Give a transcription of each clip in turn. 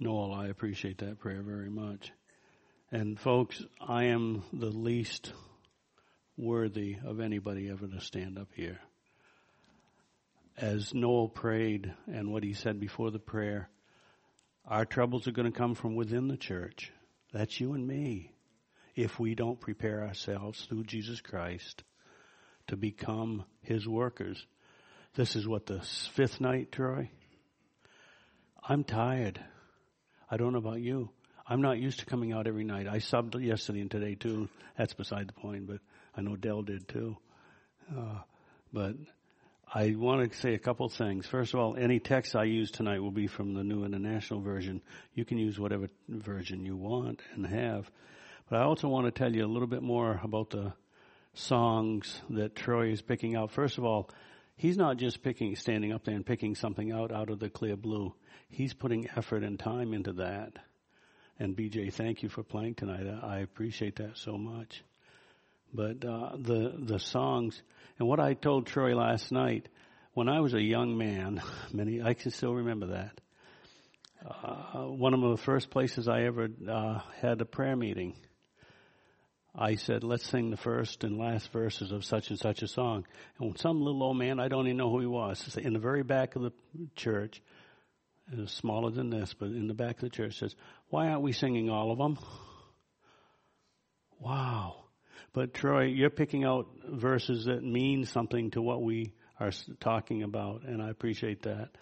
Noel, I appreciate that prayer very much. And folks, I am the least worthy of anybody ever to stand up here. As Noel prayed and what he said before the prayer, our troubles are going to come from within the church. That's you and me. If we don't prepare ourselves through Jesus Christ to become his workers. This is what, the fifth night, Troy? I'm tired. I don't know about you. I'm not used to coming out every night. I subbed yesterday and today too. That's beside the point, but I know Dell did too. But I want to say a couple things. First of all, any text I use tonight will be from the New International Version. You can use whatever version you want and have. But I also want to tell you a little bit more about the songs that Troy is picking out. First of all, he's not just standing up there and picking something out of the clear blue. He's putting effort and time into that. And BJ, thank you for playing tonight. I appreciate that so much. But the songs, and what I told Troy last night, when I was a young man, I can still remember that. One of the first places I ever had a prayer meeting, I said, let's sing the first and last verses of such and such a song. And some little old man, I don't even know who he was, in the very back of the church, it was smaller than this, but in the back of the church, says, why aren't we singing all of them? Wow. But Troy, you're picking out verses that mean something to what we are talking about, and I appreciate that.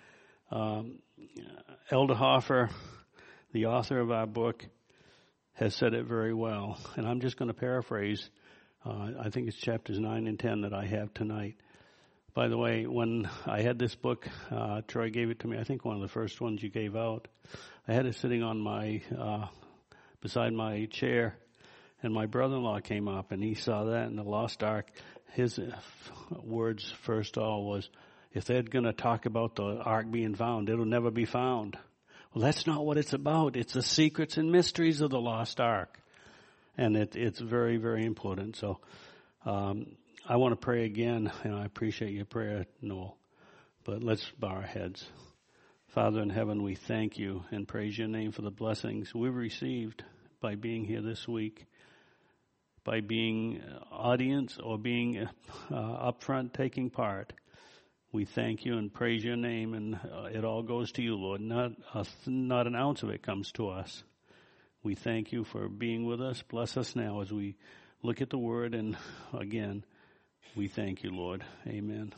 Elder Hoffer, the author of our book, has said it very well, and I'm just going to paraphrase. I think it's chapters 9 and 10 that I have tonight. By the way, when I had this book, Troy gave it to me, I think one of the first ones you gave out. I had it sitting on my, beside my chair, and my brother-in-law came up, and he saw that in the Lost Ark. His words first of all was, if they're going to talk about the Ark being found, it'll never be found. Well, that's not what it's about. It's the secrets and mysteries of the Lost Ark. And it's very, very important. So I want to pray again, and I appreciate your prayer, Noel. But let's bow our heads. Father in heaven, we thank you and praise your name for the blessings we've received by being here this week, by being audience or being up front taking part. We thank you and praise your name, and it all goes to you, Lord. Not an ounce of it comes to us. We thank you for being with us. Bless us now as we look at the word, and again, we thank you, Lord. Amen.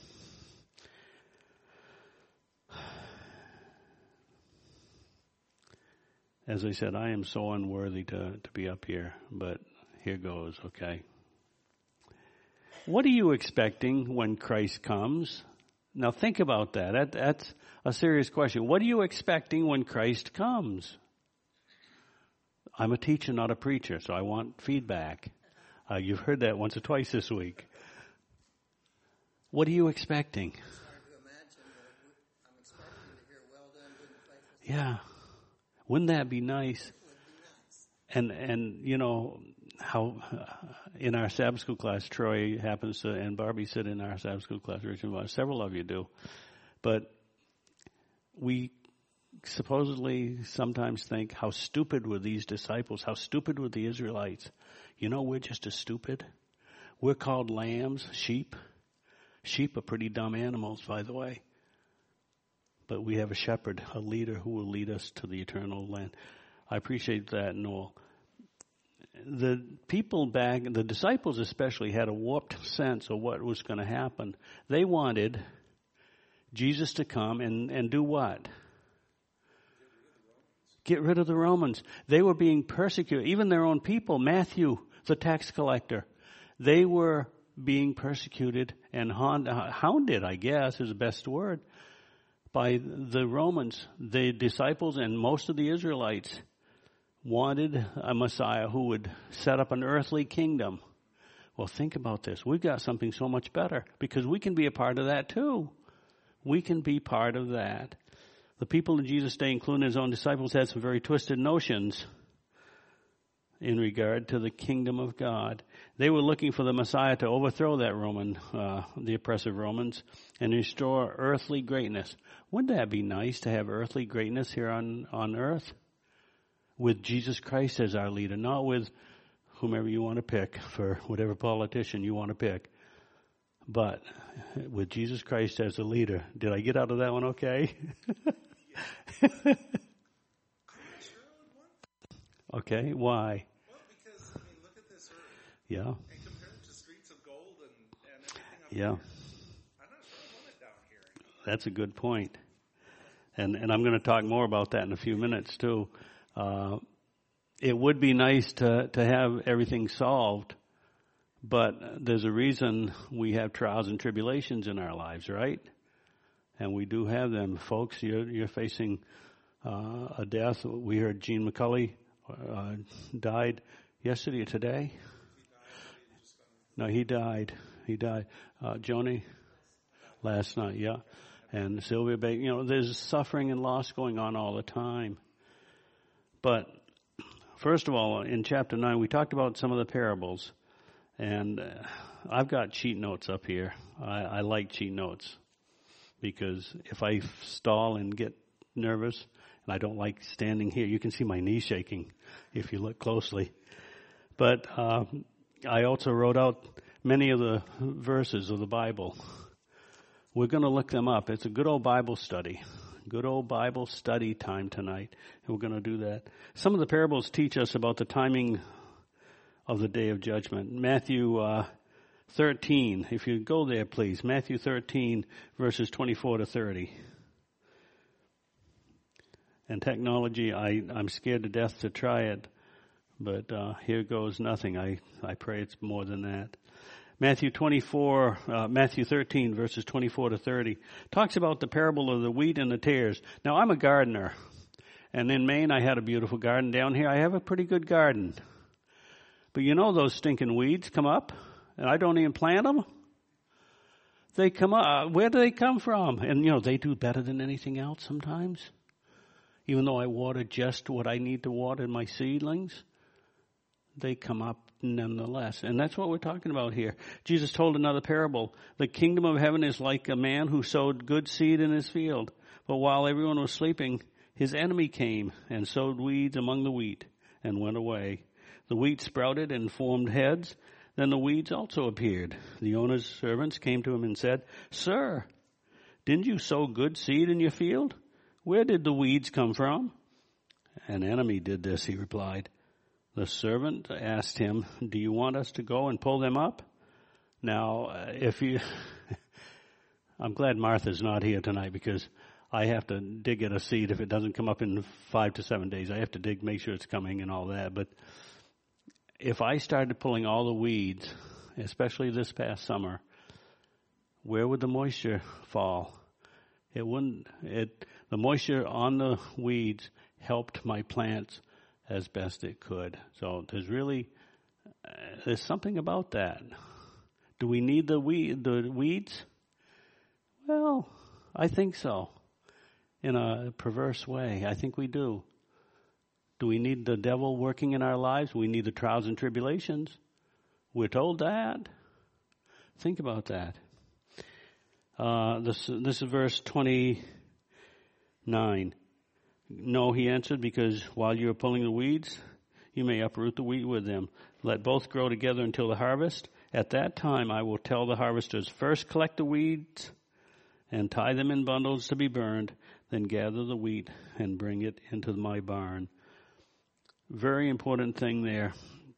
As I said, I am so unworthy to be up here, but here goes, okay? What are you expecting when Christ comes? Now think about that. That's a serious question. What are you expecting when Christ comes? I'm a teacher, not a preacher, so I want feedback. You've heard that once or twice this week. What are you expecting? It's hard to imagine, but I'm expecting to hear well done, good and faithful. Yeah. Wouldn't that be nice? It would be nice. And you know how in our Sabbath school class, Troy happens to, and Barbie sit in our Sabbath school class, several of you do. But we supposedly sometimes think, how stupid were these disciples? How stupid were the Israelites? You know, we're just as stupid. We're called lambs, sheep. Sheep are pretty dumb animals, by the way. But we have a shepherd, a leader who will lead us to the eternal land. I appreciate that, Noel. The people back, the disciples especially, had a warped sense of what was going to happen. They wanted Jesus to come and do what? Get rid of the Romans. They were being persecuted. Even their own people, Matthew, the tax collector, they were being persecuted and hounded, I guess is the best word, by the Romans. The disciples and most of the Israelites wanted a Messiah who would set up an earthly kingdom. Well, think about this. We've got something so much better because we can be a part of that too. We can be part of that. The people in Jesus' day, including his own disciples, had some very twisted notions in regard to the kingdom of God. They were looking for the Messiah to overthrow that the oppressive Romans, and restore earthly greatness. Wouldn't that be nice to have earthly greatness here on earth? with Jesus Christ as our leader, not with whomever you want to pick for whatever politician you want to pick, but with Jesus Christ as a leader. Did I get out of that one okay? Okay, why? Well, because, look at this earth. Yeah. And compare it to streets of gold and everything up Yeah. here. I'm not sure I want it down here. That's a good point. And I'm going to talk more about that in a few minutes too. It would be nice to have everything solved, but there's a reason we have trials and tribulations in our lives, right? And we do have them. Folks, you're facing a death. We heard Gene McCulley died yesterday or today? No, he died. Joni? Last night, yeah. And Sylvia Baker. There's suffering and loss going on all the time. But first of all, in chapter 9, we talked about some of the parables. And I've got cheat notes up here. I like cheat notes because if I stall and get nervous, and I don't like standing here, you can see my knees shaking if you look closely. But I also wrote out many of the verses of the Bible. We're going to look them up. It's a good old Bible study. Good old Bible study time tonight. And we're going to do that. Some of the parables teach us about the timing of the day of judgment. Matthew 13, if you go there, please. Matthew 13, verses 24 to 30. And technology, I'm scared to death to try it, but here goes nothing. I pray it's more than that. Matthew 13, verses 24 to 30, talks about the parable of the wheat and the tares. Now, I'm a gardener, and in Maine, I had a beautiful garden. Down here, I have a pretty good garden. But those stinking weeds come up, and I don't even plant them. They come up. Where do they come from? And, they do better than anything else sometimes. Even though I water just what I need to water my seedlings, they come up nonetheless. And that's what we're talking about here. Jesus told another parable. The kingdom of heaven is like a man who sowed good seed in his field. But while everyone was sleeping, his enemy came and sowed weeds among the wheat and went away. The wheat sprouted and formed heads. Then the weeds also appeared. The owner's servants came to him and said, "Sir, didn't you sow good seed in your field? Where did the weeds come from?" "An enemy did this," he replied. The servant asked him, "Do you want us to go and pull them up?" Now, I'm glad Martha's not here tonight because I have to dig at a seed if it doesn't come up in 5 to 7 days. I have to dig, make sure it's coming and all that. But if I started pulling all the weeds, especially this past summer, where would the moisture fall? It wouldn't. The moisture on the weeds helped my plants as best it could. So there's something about that. Do we need the weeds? Well, I think so. In a perverse way, I think we do. Do we need the devil working in our lives? We need the trials and tribulations. We're told that. Think about that. This is verse 29. "No," he answered, "because while you are pulling the weeds, you may uproot the wheat with them. Let both grow together until the harvest. At that time I will tell the harvesters, first collect the weeds and tie them in bundles to be burned, then gather the wheat and bring it into my barn." Very important thing there.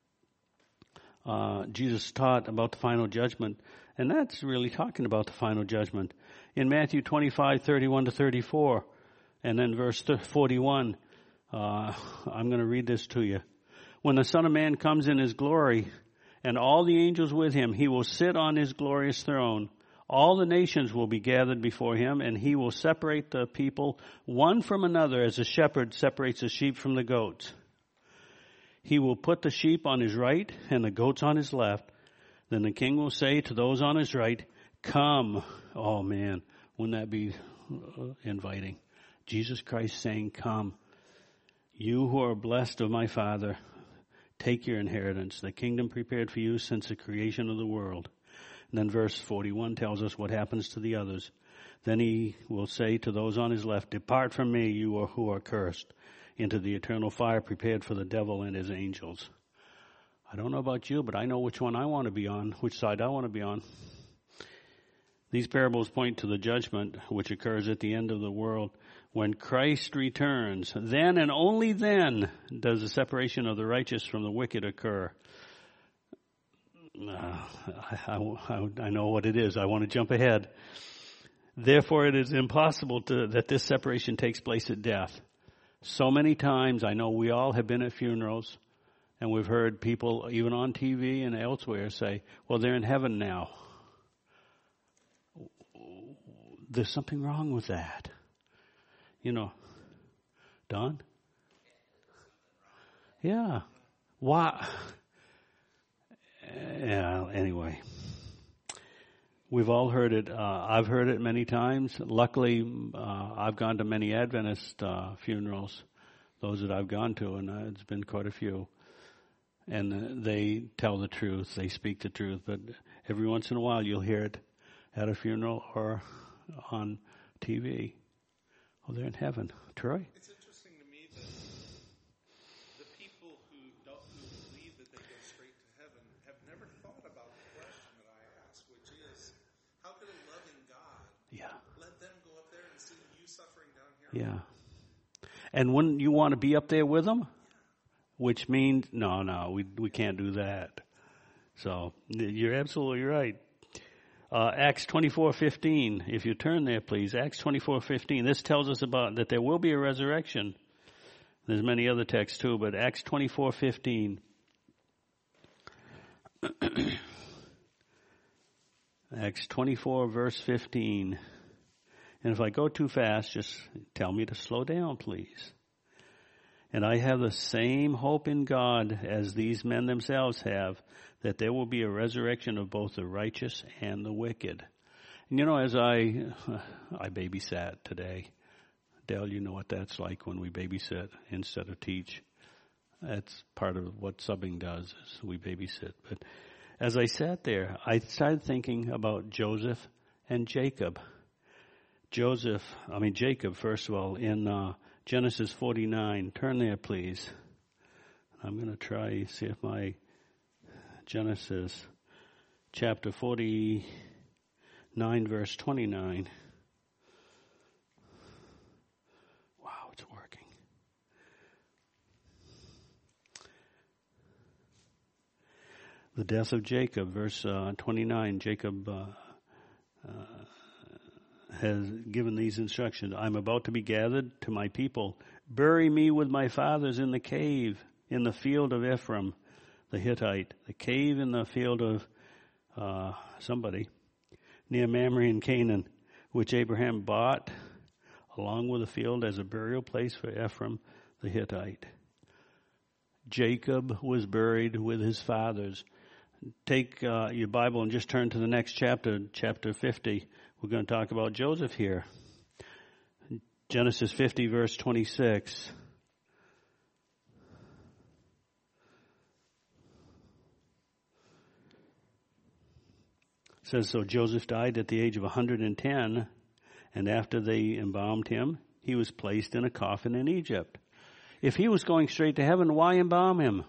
Jesus taught about the final judgment, and that's really talking about the final judgment. In Matthew 25:31 to 34, and then verse 41, I'm going to read this to you. "When the Son of Man comes in his glory, and all the angels with him, he will sit on his glorious throne. All the nations will be gathered before him, and he will separate the people one from another as a shepherd separates the sheep from the goats. He will put the sheep on his right and the goats on his left. Then the king will say to those on his right, 'Come.'" Oh man, wouldn't that be inviting? Jesus Christ saying, "Come. You who are blessed of my Father, take your inheritance, the kingdom prepared for you since the creation of the world." And then verse 41 tells us what happens to the others. "Then he will say to those on his left, 'Depart from me, you who are cursed, into the eternal fire prepared for the devil and his angels. I don't know about you, but I know which one I want to be on, which side I want to be on. These parables point to the judgment which occurs at the end of the world. When Christ returns, then and only then does the separation of the righteous from the wicked occur. I know what it is. I want to jump ahead. Therefore, it is impossible that this separation takes place at death. So many times, I know we all have been at funerals, and we've heard people, even on TV and elsewhere, say, well, they're in heaven now. There's something wrong with that. You know, Don? Yeah. Why? Yeah, anyway. We've all heard it. I've heard it many times. Luckily, I've gone to many Adventist funerals, those that I've gone to, and it's been quite a few. And they tell the truth. They speak the truth. But every once in a while, you'll hear it at a funeral or on TV. Oh, they're in heaven. Troy? It's interesting to me that the people who believe that they go straight to heaven have never thought about the question that I asked, which is, how could a loving God let them go up there and see you suffering down here? Yeah. And wouldn't you want to be up there with them? Which means, no, we can't do that. So you're absolutely right. Acts 24:15. If you turn there, please. Acts 24:15. This tells us about that there will be a resurrection. There's many other texts too, but Acts 24:15. Acts 24 verse 15. And if I go too fast, just tell me to slow down, please. And I have the same hope in God as these men themselves have, that there will be a resurrection of both the righteous and the wicked. And you know, as I babysat today, Dale, you know what that's like when we babysit instead of teach. That's part of what subbing does, is we babysit. But as I sat there, I started thinking about Joseph and Jacob. Jacob, first of all, in Genesis 49. Turn there, please. I'm going to try, see if my Genesis chapter 49, verse 29. Wow, it's working. The death of Jacob, verse 29. Jacob has given these instructions. I'm about to be gathered to my people. Bury me with my fathers in the cave in the field of Ephraim, the Hittite, the cave in the field of somebody near Mamre in Canaan, which Abraham bought along with the field as a burial place for Ephraim, the Hittite. Jacob was buried with his fathers. Take your Bible and just turn to the next chapter, chapter 50. We're going to talk about Joseph here. Genesis 50, verse 26. It says, so Joseph died at the age of 110, and after they embalmed him, he was placed in a coffin in Egypt. If he was going straight to heaven, why embalm him?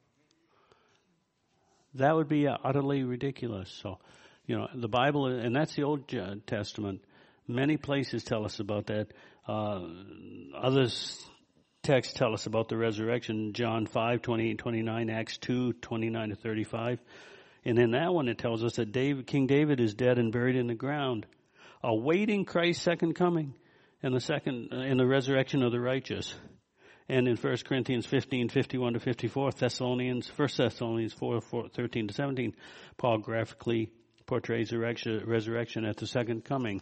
That would be utterly ridiculous. So, you know, the Bible, and that's the Old Testament, many places tell us about that. Others texts tell us about the resurrection. John 5, 28, 29, Acts 2, 29 to 35. And in that one it tells us that King David is dead and buried in the ground, awaiting Christ's second coming and the resurrection of the righteous. And in 1 Corinthians 15, 51 to 54, 1 Thessalonians 4, 13 to 17, Paul graphically portrays the resurrection at the second coming.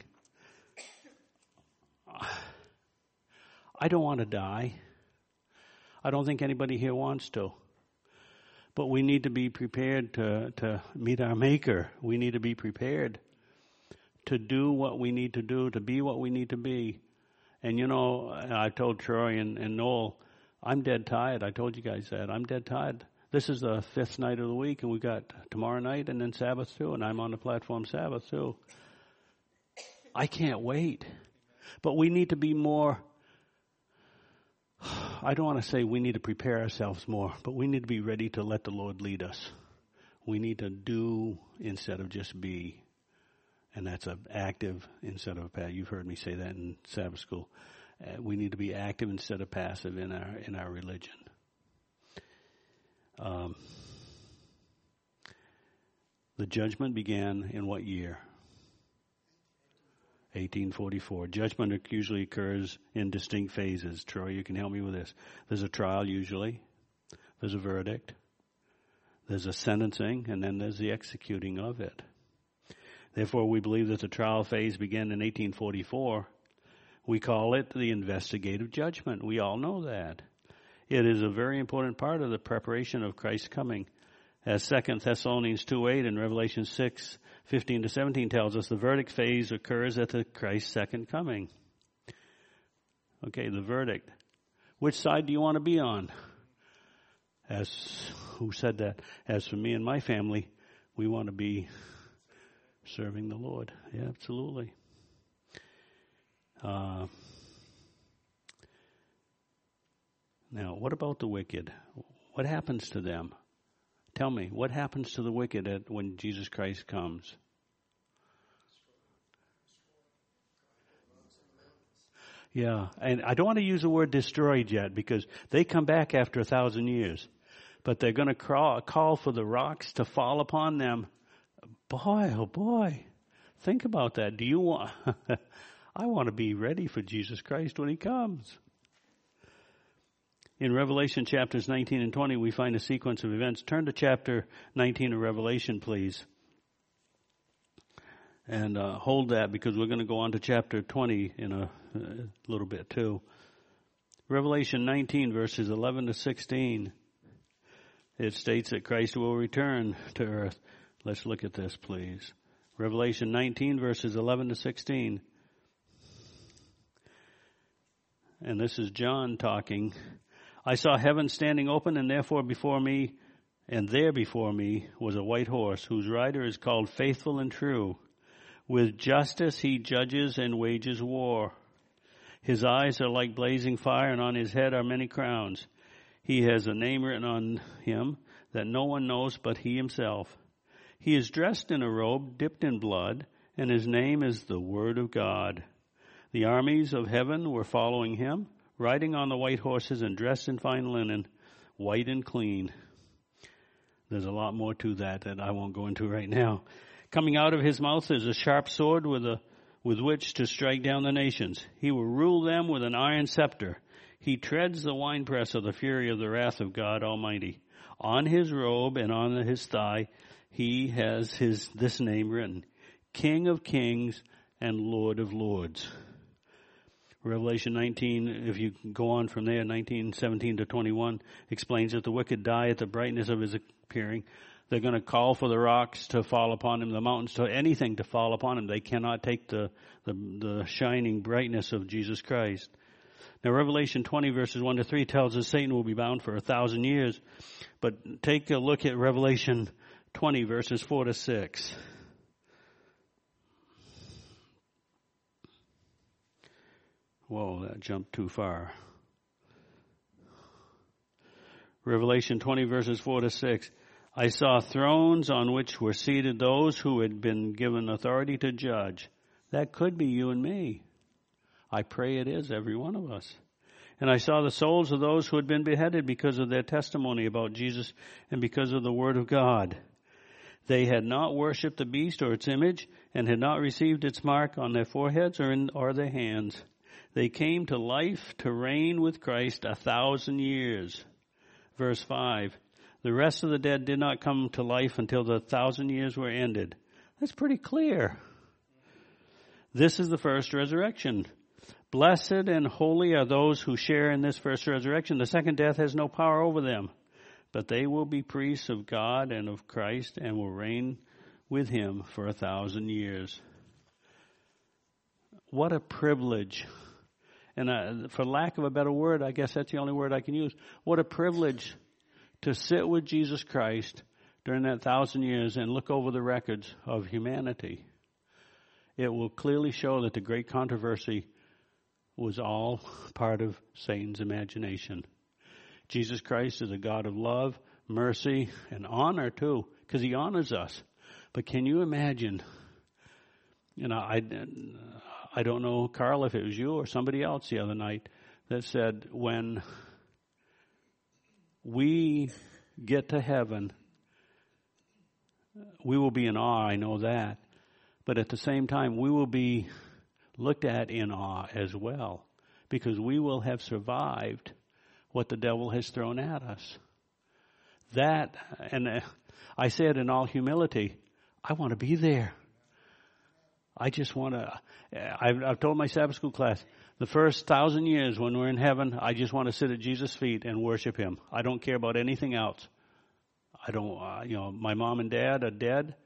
I don't want to die. I don't think anybody here wants to. But we need to be prepared to meet our Maker. We need to be prepared to do what we need to do, to be what we need to be. And you know, I told Troy and Noel, I'm dead tired. I told you guys that. I'm dead tired. This is the 5th night of the week, and we got tomorrow night and then Sabbath too, and I'm on the platform Sabbath too. I can't wait. But we need to be more I don't want to say we need to prepare ourselves more, but we need to be ready to let the Lord lead us. We need to do instead of just be. And that's an active instead of a passive. You've heard me say that in Sabbath school. We need to be active instead of passive in our religion. The judgment began in what year? 1844. Judgment usually occurs in distinct phases. Troy, you can help me with this. There's a trial usually. There's a verdict. There's a sentencing, and then there's the executing of it. Therefore, we believe that the trial phase began in 1844. We call it the investigative judgment. We all know that. It is a very important part of the preparation of Christ's coming. As 2 Thessalonians 2:8 and Revelation 6:15-17 tells us, the verdict phase occurs at the Christ's second coming. Okay, the verdict. Which side do you want to be on? Who said that? As for me and my family, we want to be serving the Lord. Yeah, absolutely. Now, what about the wicked? What happens to them? Tell me, what happens to the wicked when Jesus Christ comes? Yeah, and I don't want to use the word destroyed yet because they come back after 1,000 years. But they're going to call for the rocks to fall upon them. Boy, oh boy, think about that. Do you want... I want to be ready for Jesus Christ when he comes. In Revelation chapters 19 and 20, we find a sequence of events. Turn to chapter 19 of Revelation, please. And hold that because we're going to go on to chapter 20 in a little bit too. Revelation 19, verses 11-16. It states that Christ will return to earth. Let's look at this, please. Revelation 19, verses 11-16. And this is John talking. I saw heaven standing open, and there before me was a white horse, whose rider is called Faithful and True. With justice he judges and wages war. His eyes are like blazing fire, and on his head are many crowns. He has a name written on him that no one knows but he himself. He is dressed in a robe dipped in blood, and his name is the Word of God. The armies of heaven were following him, riding on the white horses and dressed in fine linen, white and clean. There's a lot more to that I won't go into right now. Coming out of his mouth is a sharp sword with which to strike down the nations. He will rule them with an iron scepter. He treads the winepress of the fury of the wrath of God Almighty. On his robe and on his thigh, he has this name written, King of Kings and Lord of Lords. Revelation 19, if you go on from there, 19:17-21, explains that the wicked die at the brightness of his appearing. They're going to call for the rocks to fall upon him, the mountains, to anything to fall upon him. They cannot take the shining brightness of Jesus Christ. Now, Revelation 20, verses 1-3 tells us Satan will be bound for 1,000 years. But take a look at Revelation 20, verses 4-6. Whoa, that jumped too far. Revelation 20, verses 4-6. I saw thrones on which were seated those who had been given authority to judge. That could be you and me. I pray it is every one of us. And I saw the souls of those who had been beheaded because of their testimony about Jesus and because of the Word of God. They had not worshipped the beast or its image and had not received its mark on their foreheads or their hands. They came to life to reign with Christ 1,000 years. Verse 5. The rest of the dead did not come to life until the 1,000 years were ended. That's pretty clear. This is the first resurrection. Blessed and holy are those who share in this first resurrection. The second death has no power over them, but they will be priests of God and of Christ and will reign with him for 1,000 years. What a privilege. And for lack of a better word, I guess that's the only word I can use. What a privilege to sit with Jesus Christ during that 1,000 years and look over the records of humanity. It will clearly show that the great controversy was all part of Satan's imagination. Jesus Christ is a God of love, mercy, and honor too, because he honors us. But can you imagine, I don't know, Carl, if it was you or somebody else the other night that said, when we get to heaven, we will be in awe, I know that. But at the same time, we will be looked at in awe as well, because we will have survived what the devil has thrown at us. That, and I say it in all humility, I want to be there. I just want to, I've told my Sabbath school class, the first 1,000 years when we're in heaven, I just want to sit at Jesus' feet and worship him. I don't care about anything else. I don't, my mom and dad are dead.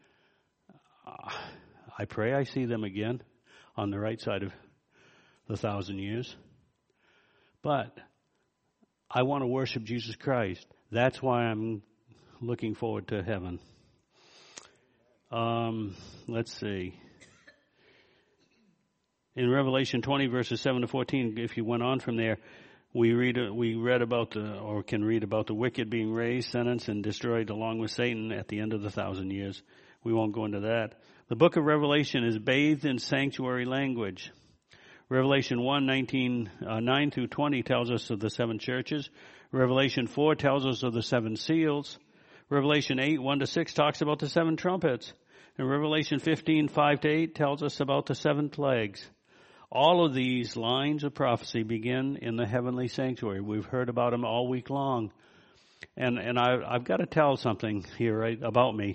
I pray I see them again on the right side of the 1,000 years. But I want to worship Jesus Christ. That's why I'm looking forward to heaven. Let's see. In Revelation 20, verses 7 to 14, if you went on from there, we read about can read about the wicked being raised, sentenced, and destroyed along with Satan at the end of the 1,000 years. We won't go into that. The book of Revelation is bathed in sanctuary language. Revelation 9 through 20 tells us of the 7 churches. Revelation 4 tells us of the 7 seals. Revelation 8, 1 to 6 talks about the 7 trumpets. And Revelation 15, 5 to 8 tells us about the 7 plagues. All of these lines of prophecy begin in the heavenly sanctuary. We've heard about them all week long. And I've got to tell something here, right, about me.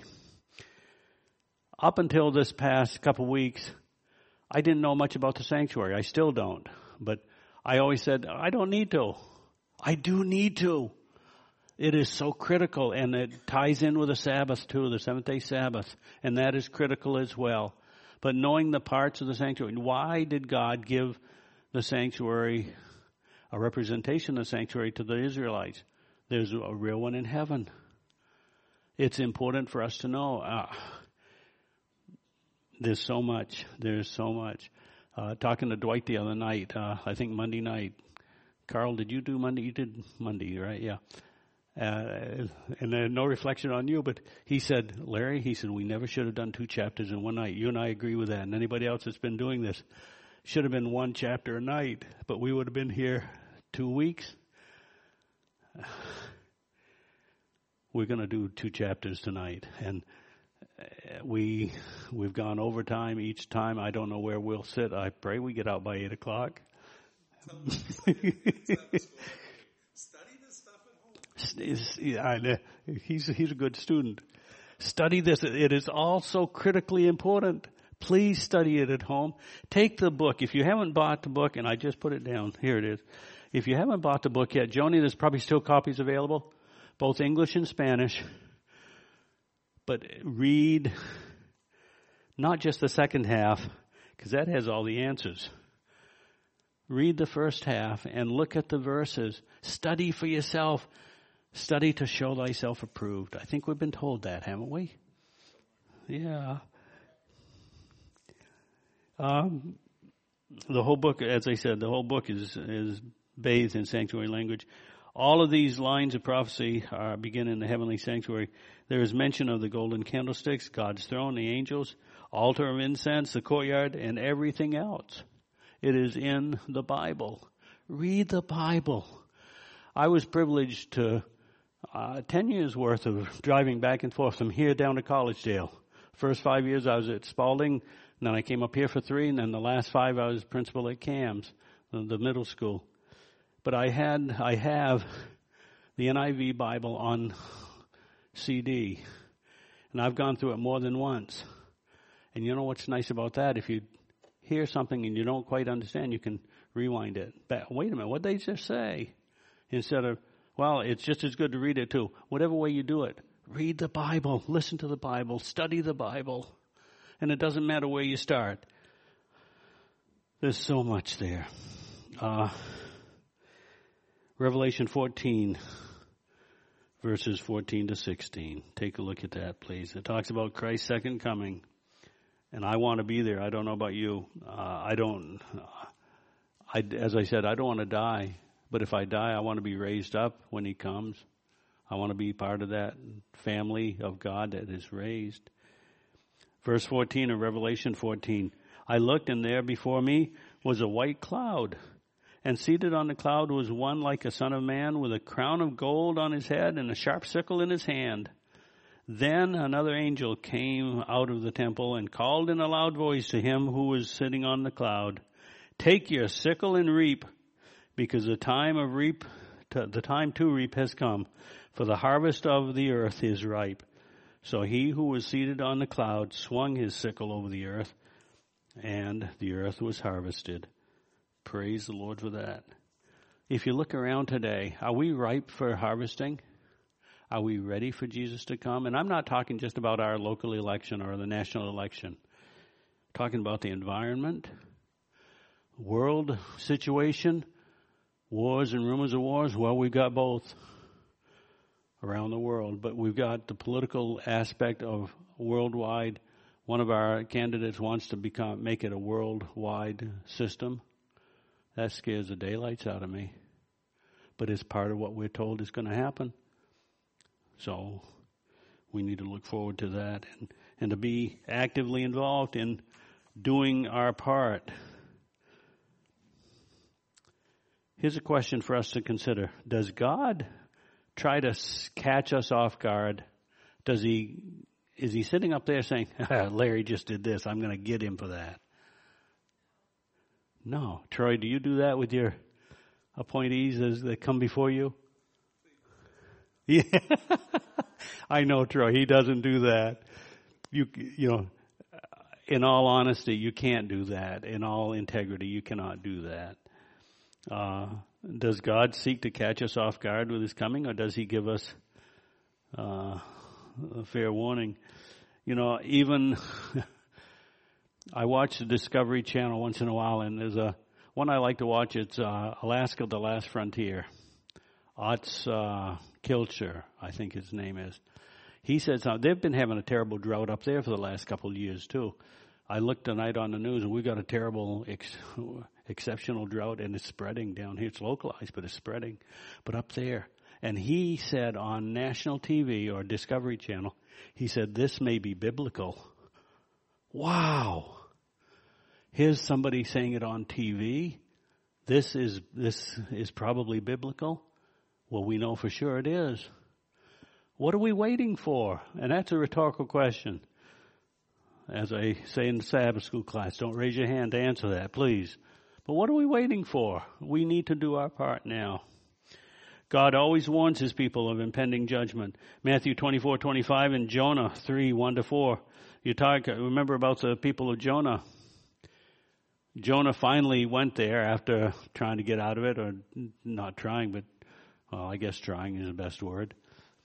Up until this past couple weeks, I didn't know much about the sanctuary. I still don't. But I always said, I don't need to. I do need to. It is so critical, and it ties in with the Sabbath too, the seventh-day Sabbath, and that is critical as well. But knowing the parts of the sanctuary, why did God give the sanctuary, a representation of the sanctuary to the Israelites? There's a real one in heaven. It's important for us to know. There's so much. Talking to Dwight the other night, I think Monday night. Carl, did you do Monday? You did Monday, right? Yeah. And no reflection on you, but he said, Larry, we never should have done 2 chapters in one night. You and I agree with that. And anybody else that's been doing this should have been 1 chapter a night, but we would have been here 2 weeks. We're going to do 2 chapters tonight. And we've gone overtime each time. I don't know where we'll sit. I pray we get out by 8 o'clock. Study this stuff at home. He's a good student. Study this. It is all so critically important. Please study it at home. Take the book. If you haven't bought the book, and I just put it down. Here it is. If you haven't bought the book yet, Joni, there's probably still copies available, both English and Spanish. But read not just the second half, because that has all the answers. Read the first half and look at the verses. Study for yourself. Study to show thyself approved. I think we've been told that, haven't we? Yeah. The whole book, as I said, is bathed in sanctuary language. All of these lines of prophecy begin in the heavenly sanctuary. There is mention of the golden candlesticks, God's throne, the angels, altar of incense, the courtyard, and everything else. It is in the Bible. Read the Bible. I was privileged to 10 years worth of driving back and forth from here down to Collegedale. First 5 years I was at Spalding, and then I came up here for 3, and then the last 5 I was principal at CAMS, the middle school. But I have the NIV Bible on CD, and I've gone through it more than once. And you know what's nice about that? If you hear something and you don't quite understand, you can rewind it. Wait a minute, what did they just say? Instead of, well, it's just as good to read it too. Whatever way you do it, read the Bible, listen to the Bible, study the Bible. And it doesn't matter where you start. There's so much there. Revelation 14, verses 14 to 16. Take a look at that, please. It talks about Christ's second coming. And I want to be there. I don't know about you. I as I said, I don't want to die. But if I die, I want to be raised up when he comes. I want to be part of that family of God that is raised. Verse 14 of Revelation 14. I looked, and there before me was a white cloud. And seated on the cloud was one like a son of man, with a crown of gold on his head and a sharp sickle in his hand. Then another angel came out of the temple and called in a loud voice to him who was sitting on the cloud, take your sickle and reap, because the time to reap has come, for the harvest of the earth is ripe. So he who was seated on the cloud swung his sickle over the earth, and the earth was harvested. Praise the Lord for that. If you look around today, are we ripe for harvesting? Are we ready for Jesus to come? And I'm not talking just about our local election or the national election. I'm talking about the environment, world situation, wars and rumors of wars. Well, we've got both around the world, but we've got the political aspect of worldwide. One of our candidates wants to make it a worldwide system. That scares the daylights out of me. But it's part of what we're told is going to happen. So we need to look forward to that and to be actively involved in doing our part. Here's a question for us to consider. Does God try to catch us off guard? Is he sitting up there saying, Larry just did this, I'm going to get him for that? No. Troy, do you do that with your appointees as they come before you? Yeah. I know, Troy, he doesn't do that. You know, in all honesty, you can't do that. In all integrity, you cannot do that. Does God seek to catch us off guard with his coming, or does he give us a fair warning? You know, even I watch the Discovery Channel once in a while, and there's one I like to watch. It's Alaska, the Last Frontier. Otts Kilcher, I think his name is. He said something. They've been having a terrible drought up there for the last couple of years, too. I looked tonight on the news, and we've got a terrible, exceptional drought, and it's spreading down here. It's localized, but it's spreading. But up there. And he said on national TV or Discovery Channel, he said, this may be biblical. Wow. Here's somebody saying it on TV. This is probably biblical. Well, we know for sure it is. What are we waiting for? And that's a rhetorical question. As I say in the Sabbath school class, don't raise your hand to answer that, please. But what are we waiting for? We need to do our part now. God always warns his people of impending judgment. Matthew 24:25 and Jonah 3:1-4. Remember about the people of Jonah. Jonah finally went there after trying to get out of it, or not trying, but well, I guess trying is the best word.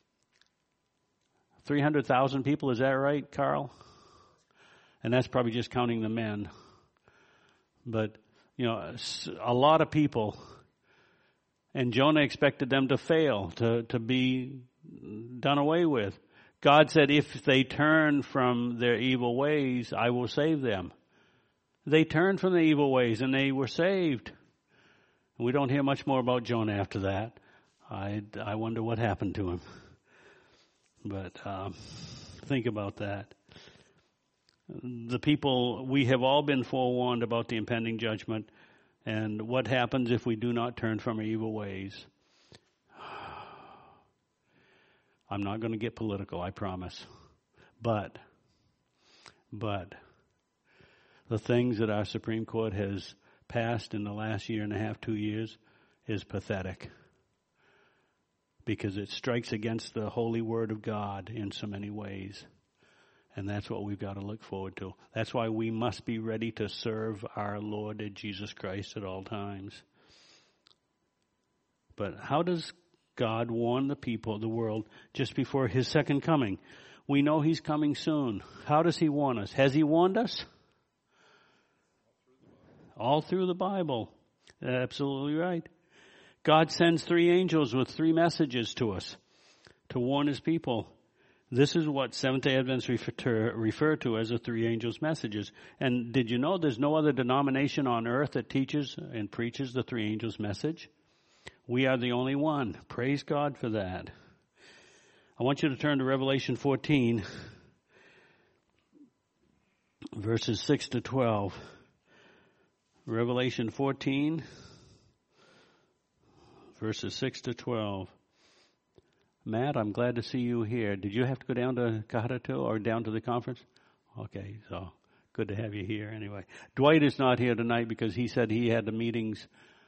300,000 people, is that right, Carl? And that's probably just counting the men. But, you know, a lot of people. And Jonah expected them to fail, to be done away with. God said, if they turn from their evil ways, I will save them. They turned from the evil ways and they were saved. We don't hear much more about Jonah after that. I wonder what happened to him. But think about that. The people, we have all been forewarned about the impending judgment and what happens if we do not turn from our evil ways. I'm not going to get political, I promise. But the things that our Supreme Court has passed in the last year and a half, 2 years, is pathetic. Because it strikes against the holy word of God in so many ways. And that's what we've got to look forward to. That's why we must be ready to serve our Lord Jesus Christ at all times. But how does God warn the people, the world, just before his second coming? We know he's coming soon. How does he warn us? Has he warned us? All through the Bible. Absolutely right. God sends 3 angels with 3 messages to us to warn his people. This is what Seventh-day Adventists refer to as the three angels' messages. And did you know there's no other denomination on earth that teaches and preaches the three angels' message? We are the only one. Praise God for that. I want you to turn to Revelation 14, verses 6 to 12. Revelation 14, verses 6 to 12. Matt, I'm glad to see you here. Did you have to go down to Kahara too, or down to the conference? Okay, so good to have you here anyway. Dwight is not here tonight because he said he had the meetings,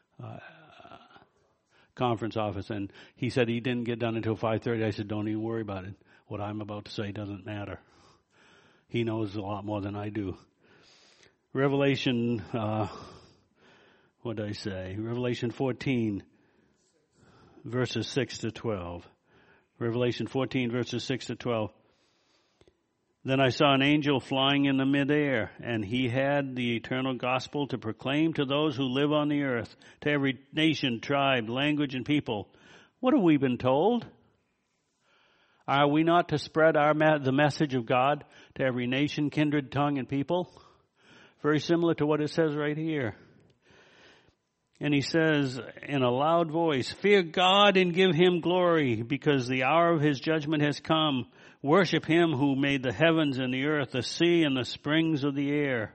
conference office, and he said he didn't get done until 5:30. I said, don't even worry about it. What I'm about to say doesn't matter. He knows a lot more than I do. Revelation, what did I say? Revelation 14, verses 6 to 12. Revelation 14, verses 6 to 12. Then I saw an angel flying in the midair, and he had the eternal gospel to proclaim to those who live on the earth, to every nation, tribe, language, and people. What have we been told? Are we not to spread the message of God to every nation, kindred, tongue, and people? Very similar to what it says right here. And he says in a loud voice, fear God and give him glory, because the hour of his judgment has come. Worship him who made the heavens and the earth, the sea and the springs of the air.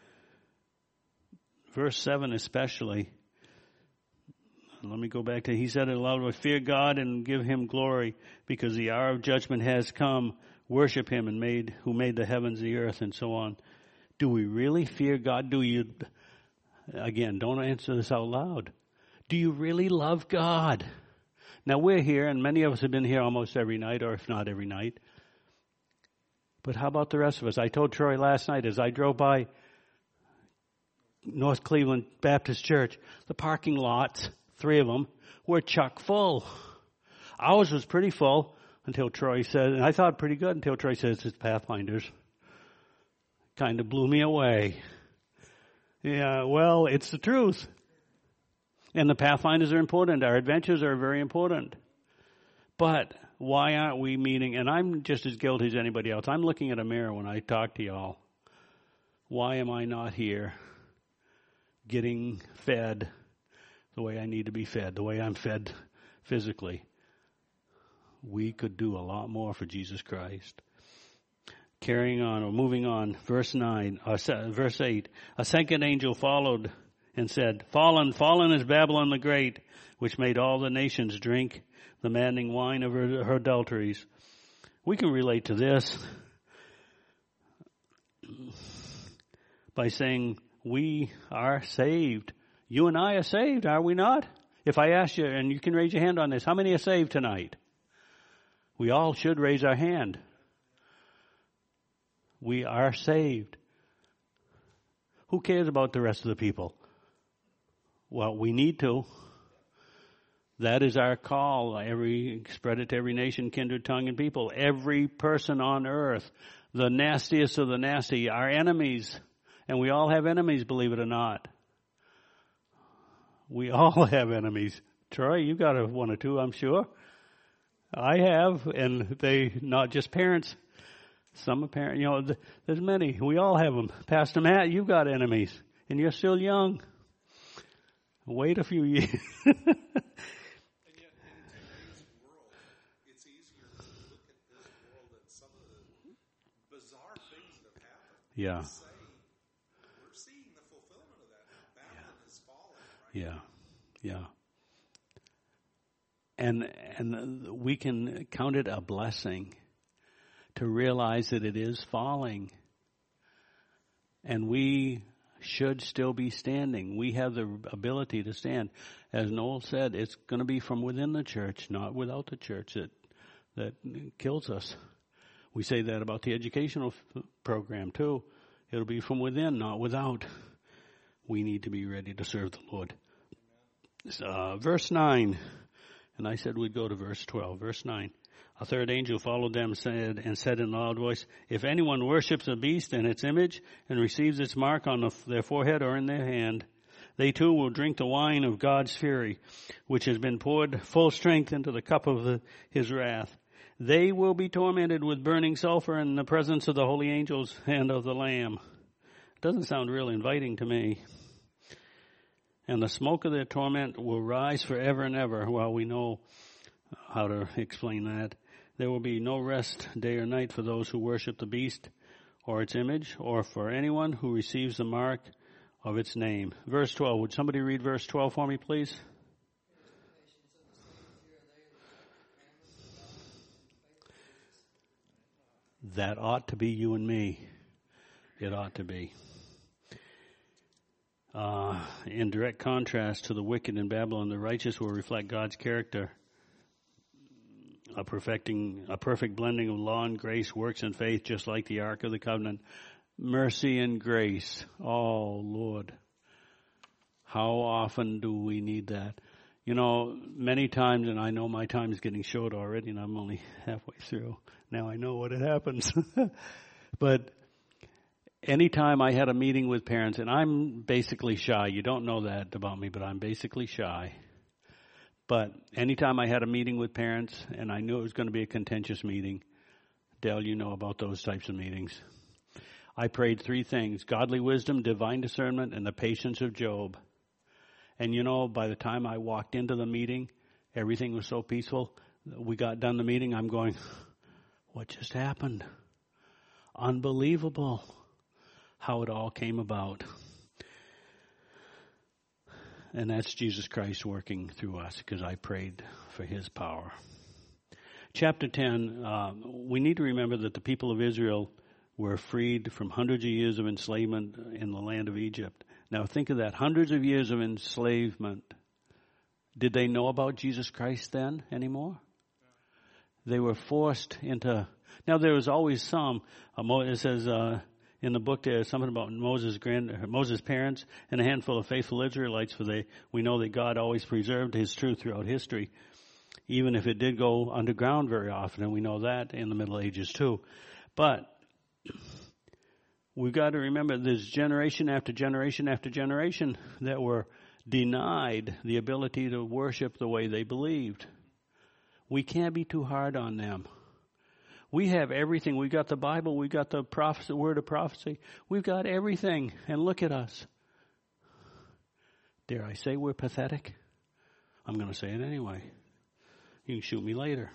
Verse 7 especially. Let me go back to, he said in a loud voice, fear God and give him glory, because the hour of judgment has come. Worship him who made the heavens and the earth, and so on. Do we really fear God? Do you... Again, don't answer this out loud. Do you really love God? Now we're here, and many of us have been here almost every night, or if not every night. But how about the rest of us? I told Troy last night as I drove by North Cleveland Baptist Church, the parking lots, 3 of them, were chock full. Ours was pretty full until Troy said, and I thought pretty good until Troy says it's Pathfinders. Kind of blew me away. Yeah, well, it's the truth. And the Pathfinders are important. Our adventures are very important. But why aren't we meeting? And I'm just as guilty as anybody else. I'm looking at a mirror when I talk to y'all. Why am I not here getting fed the way I need to be fed, the way I'm fed physically? We could do a lot more for Jesus Christ. Carrying on, or moving on, verse 8. A second angel followed and said, Fallen, fallen is Babylon the Great, which made all the nations drink the maddening wine of her adulteries. We can relate to this by saying we are saved. You and I are saved, are we not? If I ask you, and you can raise your hand on this, how many are saved tonight? We all should raise our hand. We are saved. Who cares about the rest of the people? Well, we need to. That is our call. Spread it to every nation, kindred, tongue, and people. Every person on earth, the nastiest of the nasty, our enemies. And we all have enemies, believe it or not. We all have enemies. Troy, you got one or two, I'm sure. I have, and they not just parents. Some apparent, there's many. We all have them. Pastor Matt, you've got enemies, and you're still young. Wait a few years. And yet, in today's world, it's easier to look at this world and some of the bizarre things that have happened. Yeah. And say, we're seeing the fulfillment of that. Babylon is falling, right? Yeah. And we can count it a blessing to realize that it is falling. And we should still be standing. We have the ability to stand. As Noel said, it's going to be from within the church, not without the church, that kills us. We say that about the educational program too. It'll be from within, not without. We need to be ready to serve the Lord. Verse 9, and I said we'd go to verse 12. Verse 9. A third angel followed them and said in a loud voice, if anyone worships a beast and its image and receives its mark on their forehead or in their hand, they too will drink the wine of God's fury, which has been poured full strength into the cup of his wrath. They will be tormented with burning sulfur in the presence of the holy angels and of the Lamb. Doesn't sound real inviting to me. And the smoke of their torment will rise forever and ever. Well, we know how to explain that. There will be no rest day or night for those who worship the beast or its image, or for anyone who receives the mark of its name. Verse 12. Would somebody read verse 12 for me, please? That ought to be you and me. It ought to be. In direct contrast to the wicked in Babylon, the righteous will reflect God's character, a perfect blending of law and grace, works and faith, just like the Ark of the Covenant. Mercy and grace. Oh, Lord. How often do we need that? You know, many times, and I know my time is getting short already, and I'm only halfway through. Now I know what it happens. But anytime I had a meeting with parents, and I'm basically shy. You don't know that about me, but I'm basically shy. But anytime I had a meeting with parents, and I knew it was going to be a contentious meeting, Dale, you know about those types of meetings. I prayed three things: godly wisdom, divine discernment, and the patience of Job. And you know, by the time I walked into the meeting, everything was so peaceful. We got done the meeting, I'm going, what just happened? Unbelievable how it all came about. And that's Jesus Christ working through us, because I prayed for his power. Chapter 10, we need to remember that the people of Israel were freed from hundreds of years of enslavement in the land of Egypt. Now think of that, hundreds of years of enslavement. Did they know about Jesus Christ then anymore? They were forced into... Now there was always some, it says in the book there's something about Moses' parents and a handful of faithful Israelites, for we know that God always preserved his truth throughout history, even if it did go underground very often, and we know that in the Middle Ages too. But we've got to remember there's generation after generation after generation that were denied the ability to worship the way they believed. We can't be too hard on them. We have everything. We got the Bible. We got the prophecy, word of prophecy. We've got everything. And look at us. Dare I say we're pathetic? I'm going to say it anyway. You can shoot me later.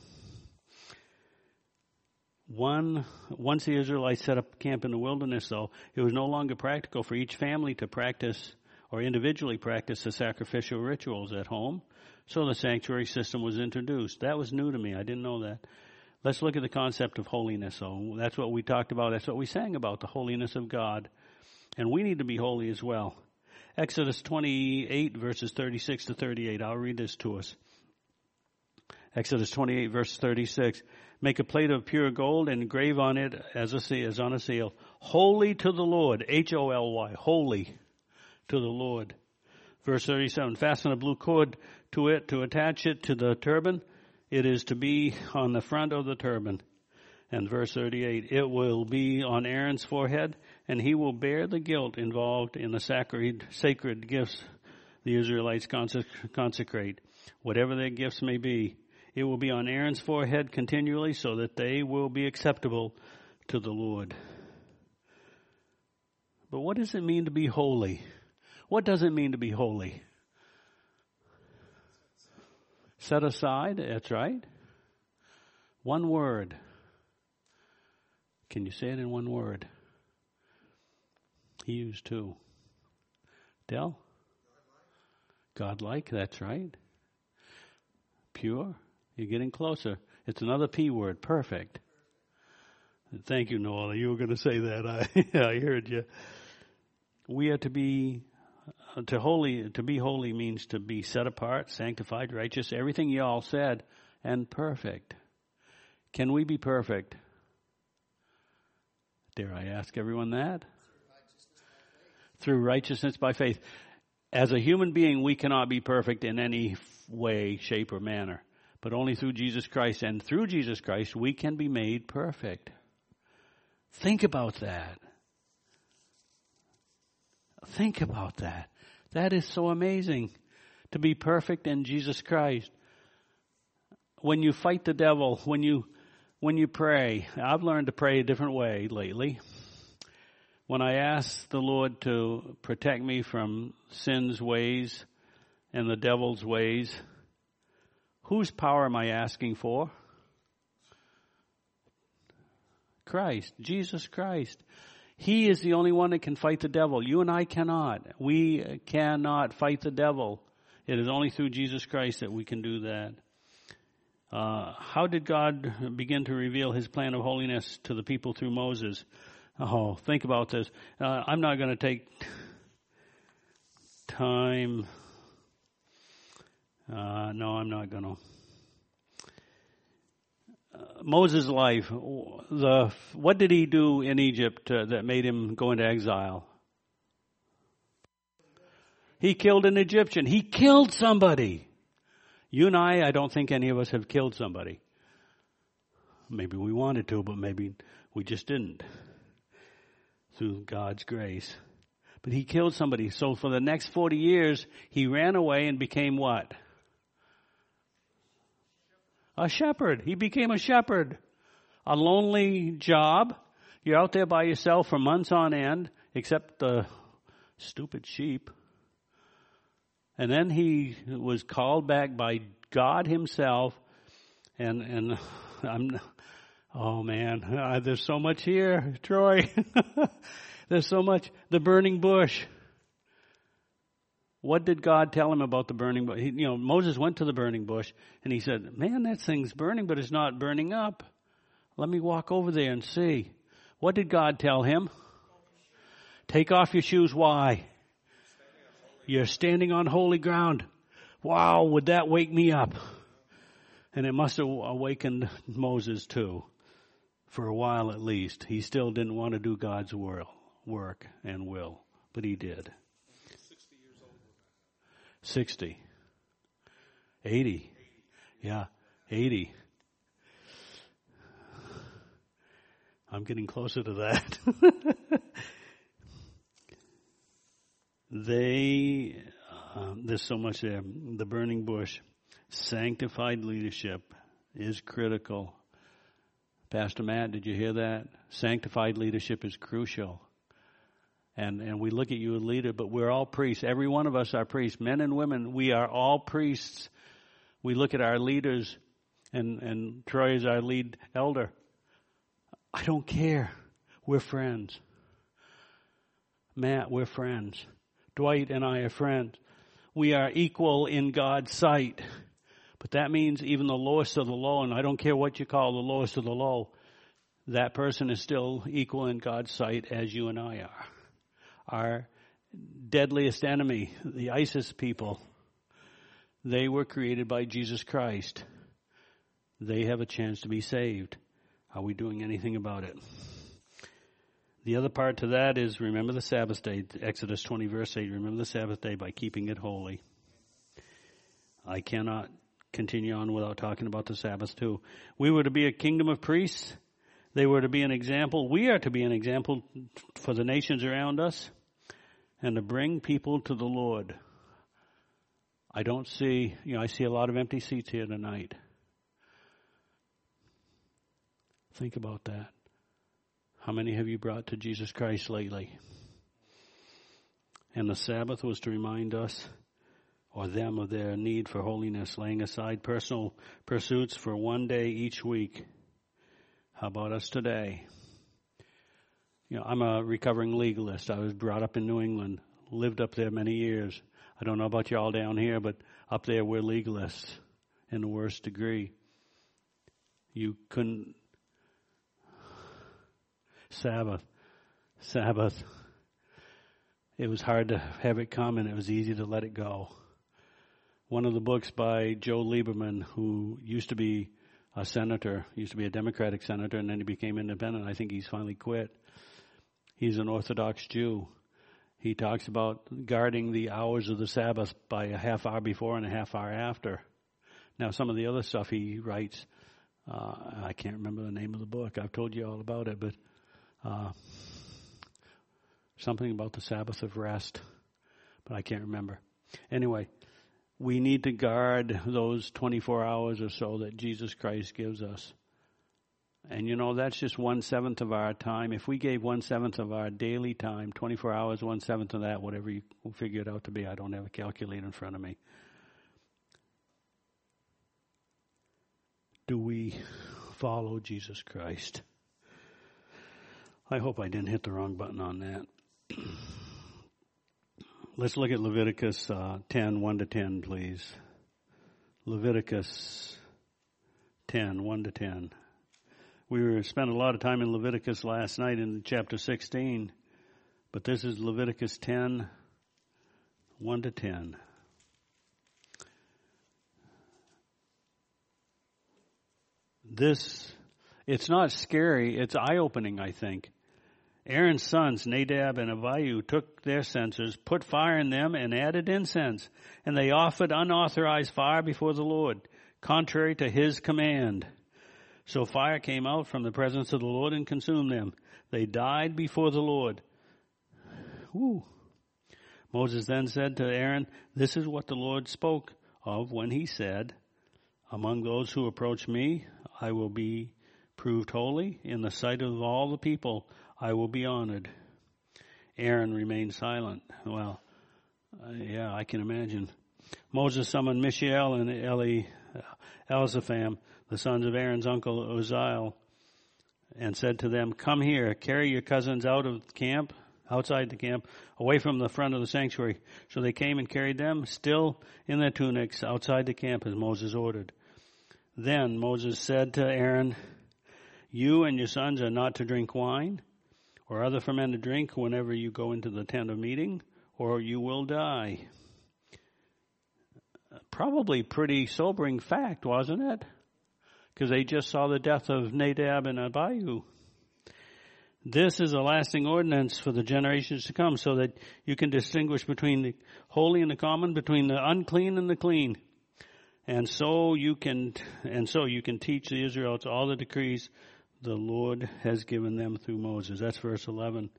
Once the Israelites set up camp in the wilderness, though, it was no longer practical for each family to practice or individually practice the sacrificial rituals at home. So the sanctuary system was introduced. That was new to me. I didn't know that. Let's look at the concept of holiness. So that's what we talked about. That's what we sang about, the holiness of God. And we need to be holy as well. Exodus 28, verses 36 to 38. I'll read this to us. Exodus 28, verse 36. Make a plate of pure gold and engrave on it as on a seal. Holy to the Lord. Holy. Holy to the Lord. Verse 37. Fasten a blue cord to it to attach it to the turban. It is to be on the front of the turban. And verse 38, it will be on Aaron's forehead, and he will bear the guilt involved in the sacred gifts the Israelites consecrate. Whatever their gifts may be, it will be on Aaron's forehead continually, so that they will be acceptable to the Lord. But what does it mean to be holy? What does it mean to be holy? Set aside, that's right. One word. Can you say it in one word? He used two. Del? Godlike, that's right. Pure, you're getting closer. It's another P word, perfect. Thank you, Noah. You were going to say that. I heard you. We are to be to be holy means to be set apart, sanctified, righteous, everything y'all said, and perfect. Can we be perfect? Dare I ask everyone that? Through righteousness by faith. As a human being, we cannot be perfect in any way, shape, or manner, but only through Jesus Christ. And through Jesus Christ, we can be made perfect. Think about that. Think about that. That is so amazing, to be perfect in Jesus Christ. When you fight the devil, when you when you pray, I've learned to pray a different way lately. When I ask the Lord to protect me from sin's ways and the devil's ways, whose power am I asking for? Christ, Jesus Christ. He is the only one that can fight the devil. You and I cannot. We cannot fight the devil. It is only through Jesus Christ that we can do that. How did God begin to reveal his plan of holiness to the people through Moses? Oh, think about this. I'm not going to take time. No, I'm not going to. Moses' life, what did he do in Egypt that made him go into exile? He killed an Egyptian. He killed somebody. You and I don't think any of us have killed somebody. Maybe we wanted to, but maybe we just didn't. Through God's grace. But he killed somebody. So for the next 40 years, he ran away and became what? A shepherd. He became a shepherd. A lonely job. You're out there by yourself for months on end, except the stupid sheep. And then he was called back by God himself. And oh man, there's so much here, Troy. There's so much. The burning bush. What did God tell him about the burning bush? Moses went to the burning bush and he said, man, that thing's burning, but it's not burning up. Let me walk over there and see. What did God tell him? Take off your shoes. Why? You're standing on holy ground. Wow, would that wake me up? And it must have awakened Moses too. For a while at least. He still didn't want to do God's work and will. But he did. 60 years old. 60. 80. Yeah, 80. I'm getting closer to that. There's so much there. The burning bush. Sanctified leadership is critical. Pastor Matt, did you hear that? Sanctified leadership is crucial. And we look at you as leader, but we're all priests. Every one of us are priests. Men and women, we are all priests. We look at our leaders, and Troy is our lead elder. I don't care. We're friends. Matt, we're friends. Dwight and I are friends. We are equal in God's sight. But that means even the lowest of the low, and I don't care what you call the lowest of the low, that person is still equal in God's sight as you and I are. Our deadliest enemy, the ISIS people, they were created by Jesus Christ. They have a chance to be saved. Are we doing anything about it? The other part to that is remember the Sabbath day. Exodus 20 verse 8, remember the Sabbath day by keeping it holy. I cannot continue on without talking about the Sabbath too. We were to be a kingdom of priests. They were to be an example. We are to be an example for the nations around us and to bring people to the Lord. I see a lot of empty seats here tonight. Think about that. How many have you brought to Jesus Christ lately? And the Sabbath was to remind us or them of their need for holiness, laying aside personal pursuits for one day each week. How about us today? I'm a recovering legalist. I was brought up in New England, lived up there many years. I don't know about y'all down here, but up there we're legalists in the worst degree. You couldn't. Sabbath. It was hard to have it come and it was easy to let it go. One of the books by Joe Lieberman, who used to be a senator, used to be a Democratic senator, and then he became independent. I think he's finally quit. He's an Orthodox Jew. He talks about guarding the hours of the Sabbath by a half hour before and a half hour after. Now, some of the other stuff he writes, I can't remember the name of the book. I've told you all about it, but something about the Sabbath of rest, but I can't remember. Anyway, we need to guard those 24 hours or so that Jesus Christ gives us. And you know, that's just 1/7 of our time. If we gave 1/7 of our daily time, 24 hours, 1/7 of that, whatever you figure it out to be, I don't have a calculator in front of me. Do we follow Jesus Christ? I hope I didn't hit the wrong button on that. Let's look at Leviticus 10, 1-10, please. Leviticus 10, 1-10. We spent a lot of time in Leviticus last night in chapter 16, but this is Leviticus 10, 1-10. It's not scary, it's eye-opening, I think. Aaron's sons, Nadab and Abihu, took their censers, put fire in them, and added incense. And they offered unauthorized fire before the Lord, contrary to his command. So fire came out from the presence of the Lord and consumed them. They died before the Lord. Woo. Moses then said to Aaron, "This is what the Lord spoke of when he said, 'Among those who approach me, I will be proved holy. In the sight of all the people, I will be honored.'" Aaron remained silent. Well, yeah, I can imagine. Moses summoned Mishael and Elzaphan, the sons of Aaron's uncle Uzziel, and said to them, "Come here, carry your cousins outside the camp, away from the front of the sanctuary." So they came and carried them, still in their tunics, outside the camp as Moses ordered. Then Moses said to Aaron, "You and your sons are not to drink wine or other fermented drink whenever you go into the tent of meeting, or you will die." Probably pretty sobering fact, wasn't it? Because they just saw the death of Nadab and Abihu. This is a lasting ordinance for the generations to come, so that you can distinguish between the holy and the common, between the unclean and the clean. And so you can teach the Israelites all the decrees the Lord has given them through Moses. That's verse 11.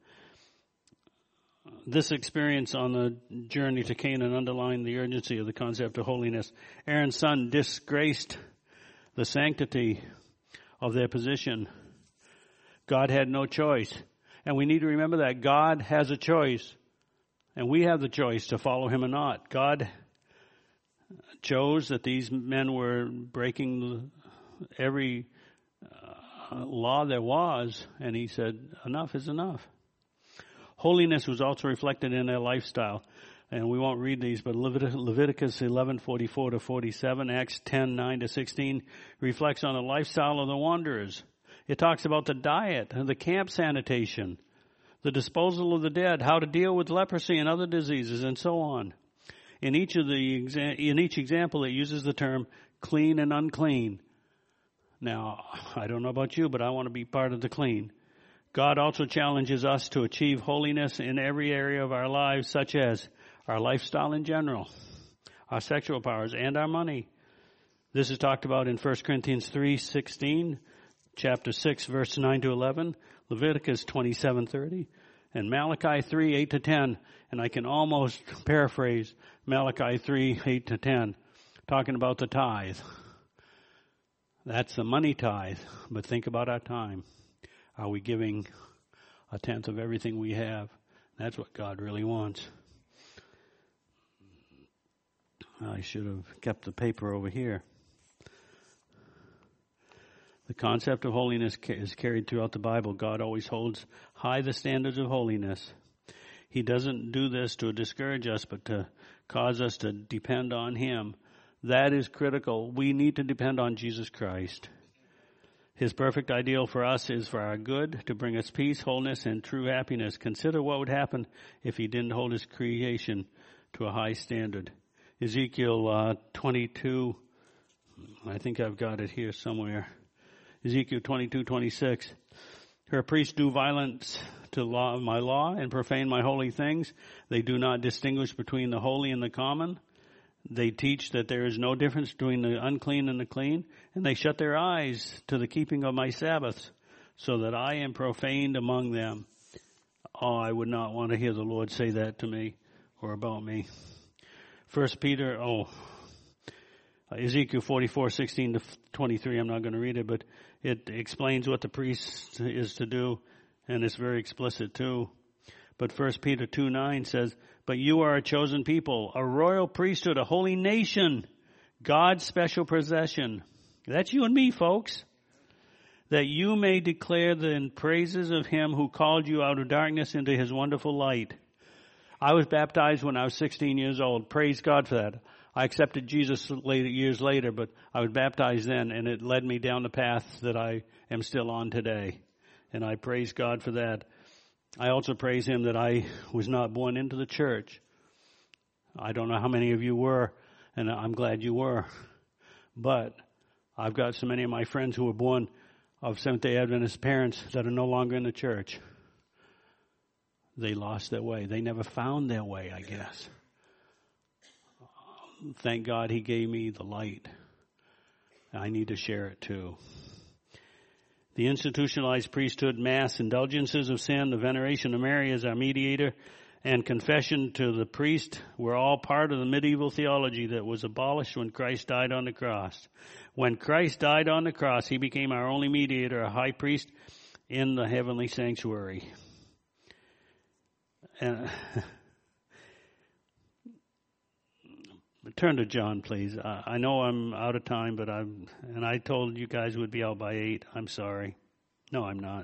This experience on the journey to Canaan underlined the urgency of the concept of holiness. Aaron's son disgraced the sanctity of their position. God had no choice. And we need to remember that God has a choice. And we have the choice to follow him or not. God chose that these men were breaking every law there was, and he said, enough is enough. Holiness was also reflected in their lifestyle. And we won't read these, but Leviticus 11:44-47, Acts 10:9-16 reflects on the lifestyle of the wanderers. It talks about the diet, the camp sanitation, the disposal of the dead, how to deal with leprosy and other diseases, and so on. In each example, it uses the term clean and unclean. Now, I don't know about you, but I want to be part of the clean. God also challenges us to achieve holiness in every area of our lives, such as our lifestyle in general, our sexual powers, and our money. This is talked about in 1 Corinthians 3:16, chapter 6, verse 9-11, Leviticus 27:30, and Malachi 3:8-10. And I can almost paraphrase Malachi 3:8-10, talking about the tithe. That's the money tithe. But think about our time. Are we giving 1/10 of everything we have? That's what God really wants. I should have kept the paper over here. The concept of holiness is carried throughout the Bible. God always holds high the standards of holiness. He doesn't do this to discourage us, but to cause us to depend on him. That is critical. We need to depend on Jesus Christ. His perfect ideal for us is for our good, to bring us peace, wholeness, and true happiness. Consider what would happen if he didn't hold his creation to a high standard. Ezekiel 22, I think I've got it here somewhere. Ezekiel 22:26. Her priests do violence to my law and profane my holy things. They do not distinguish between the holy and the common. They teach that there is no difference between the unclean and the clean, and they shut their eyes to the keeping of my Sabbaths, so that I am profaned among them. Oh, I would not want to hear the Lord say that to me or about me. 1 Peter, Ezekiel 44:16 to 23, I'm not going to read it, but it explains what the priest is to do, and it's very explicit too. But 1 Peter 2:9 says, "But you are a chosen people, a royal priesthood, a holy nation, God's special possession." That's you and me, folks. "That you may declare the praises of him who called you out of darkness into his wonderful light." I was baptized when I was 16 years old. Praise God for that. I accepted Jesus years later, but I was baptized then, and it led me down the path that I am still on today. And I praise God for that. I also praise him that I was not born into the church. I don't know how many of you were, and I'm glad you were. But I've got so many of my friends who were born of Seventh-day Adventist parents that are no longer in the church. They lost their way. They never found their way, I guess. Thank God he gave me the light. I need to share it too. The institutionalized priesthood, mass, indulgences of sin, the veneration of Mary as our mediator, and confession to the priest were all part of the medieval theology that was abolished when Christ died on the cross. When Christ died on the cross, he became our only mediator, a high priest in the heavenly sanctuary. And turn to John, please. I know I'm out of time, but I told you guys we'd be out by 8. I'm sorry. No, I'm not.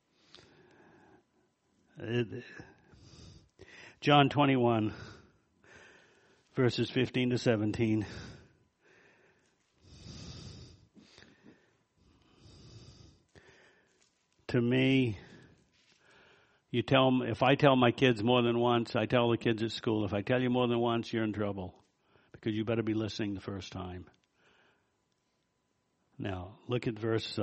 John 21, verses 15 to 17. To me, if I tell my kids more than once, I tell the kids at school, if I tell you more than once, you're in trouble. Because you better be listening the first time. Now, look at verse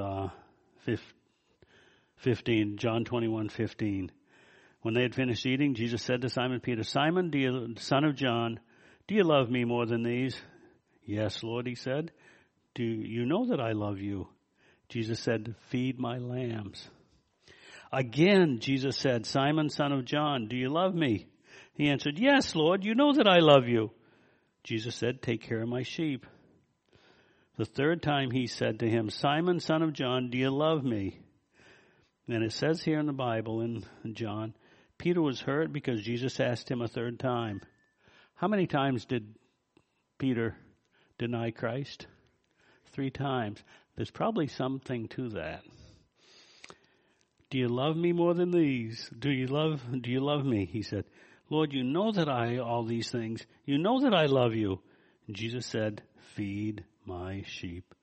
15, John 21:15. When they had finished eating, Jesus said to Simon Peter, "Simon, son of John, do you love me more than these?" "Yes, Lord," he said. "Do you know that I love you?" Jesus said, "Feed my lambs." Again, Jesus said, "Simon, son of John, do you love me?" He answered, "Yes, Lord, you know that I love you." Jesus said, "Take care of my sheep." The third time he said to him, "Simon, son of John, do you love me?" And it says here in the Bible, in John, Peter was hurt because Jesus asked him a third time. How many times did Peter deny Christ? 3 times. There's probably something to that. "Do you love me more than these? Do you love me?" He said. "Lord, you know that all these things. You know that I love you." And Jesus said, "Feed my sheep."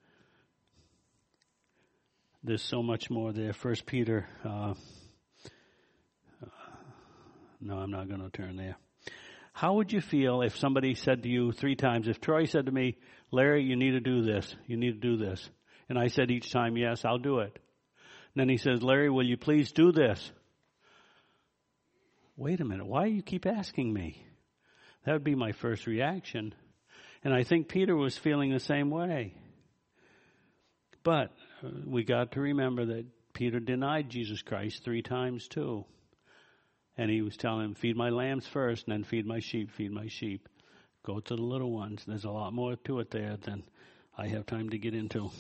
There's so much more there. 1 Peter, no, I'm not going to turn there. How would you feel if somebody said to you 3 times, if Troy said to me, "Larry, you need to do this, you need to do this." And I said each time, "Yes, I'll do it." And then he says, "Larry, will you please do this?" Wait a minute, why do you keep asking me? That would be my first reaction. And I think Peter was feeling the same way. But we got to remember that Peter denied Jesus Christ 3 times too. And he was telling him, "Feed my lambs first, and then feed my sheep, feed my sheep." Go to the little ones. There's a lot more to it there than I have time to get into.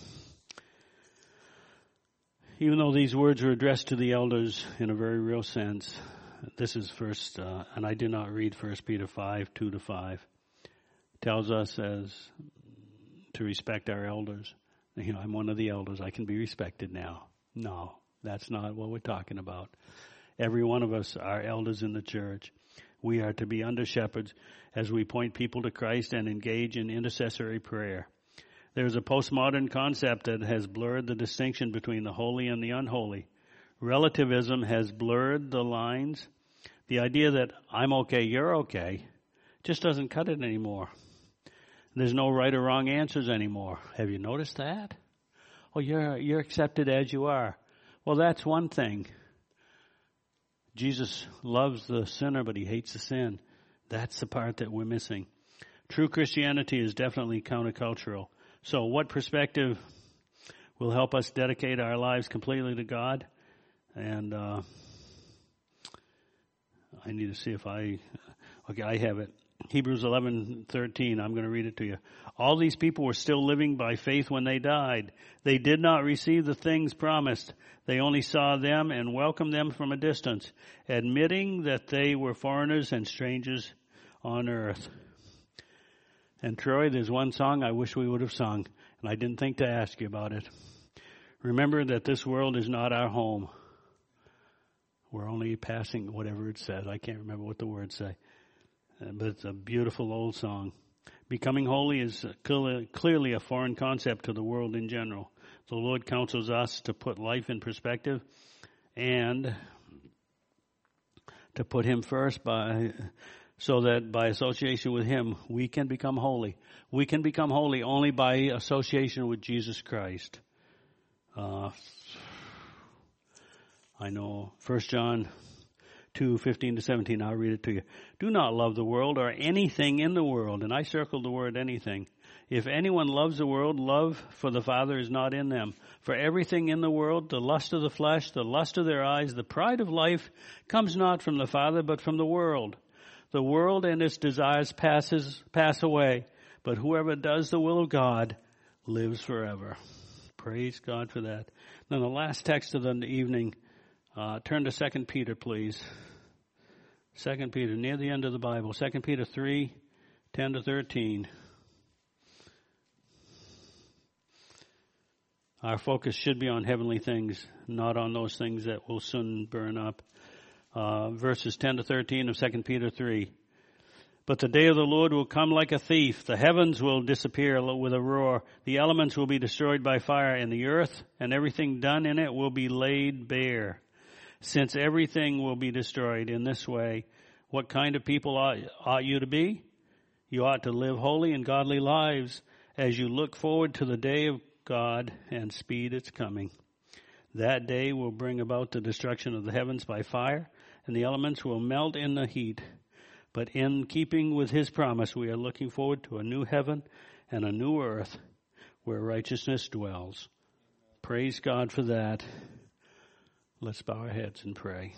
Even though these words are addressed to the elders in a very real sense, this is first, and I did not read 1 Peter 5, 2 to 5. Tells us as to respect our elders. You know, I'm one of the elders. I can be respected now. No, that's not what we're talking about. Every one of us are elders in the church. We are to be under shepherds as we point people to Christ and engage in intercessory prayer. There's a postmodern concept that has blurred the distinction between the holy and the unholy. Relativism has blurred the lines. The idea that I'm okay, you're okay, just doesn't cut it anymore. There's no right or wrong answers anymore. Have you noticed that? Oh, you're accepted as you are. Well, that's one thing. Jesus loves the sinner, but he hates the sin. That's the part that we're missing. True Christianity is definitely countercultural. So what perspective will help us dedicate our lives completely to God? And I need to see if I have it. Hebrews 11:13. I'm going to read it to you. All these people were still living by faith when they died. They did not receive the things promised. They only saw them and welcomed them from a distance, admitting that they were foreigners and strangers on earth. And Troy, there's one song I wish we would have sung, and I didn't think to ask you about it. Remember that this world is not our home. We're only passing, whatever it says. I can't remember what the words say. But it's a beautiful old song. Becoming holy is clearly a foreign concept to the world in general. The Lord counsels us to put life in perspective and to put Him first so that by association with Him, we can become holy. We can become holy only by association with Jesus Christ. I know 1 John 2:15-17, I'll read it to you. Do not love the world or anything in the world. And I circled the word anything. If anyone loves the world, love for the Father is not in them. For everything in the world, the lust of the flesh, the lust of their eyes, the pride of life, comes not from the Father, but from the world. The world and its desires pass away, but whoever does the will of God lives forever. Praise God for that. Now the last text of the evening, turn to 2 Peter, please. 2 Peter, near the end of the Bible. 2 Peter 3:10-13. Our focus should be on heavenly things, not on those things that will soon burn up. Verses 10-13 of 2 Peter 3. But the day of the Lord will come like a thief. The heavens will disappear with a roar. The elements will be destroyed by fire, and the earth and everything done in it will be laid bare. Since everything will be destroyed in this way, what kind of people ought you to be? You ought to live holy and godly lives as you look forward to the day of God and speed its coming. That day will bring about the destruction of the heavens by fire, and the elements will melt in the heat. But in keeping with His promise, we are looking forward to a new heaven and a new earth where righteousness dwells. Praise God for that. Let's bow our heads and pray.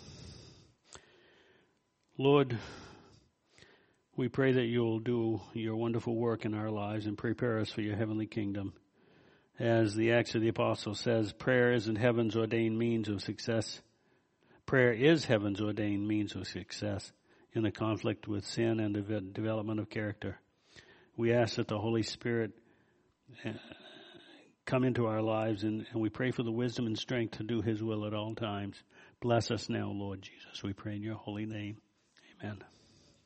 Lord, we pray that you'll do your wonderful work in our lives and prepare us for your heavenly kingdom. As the Acts of the Apostles says, prayer isn't heaven's ordained means of success. Prayer is heaven's ordained means of success in the conflict with sin and the development of character. We ask that the Holy Spirit come into our lives, and we pray for the wisdom and strength to do His will at all times. Bless us now, Lord Jesus. We pray in your holy name. Amen.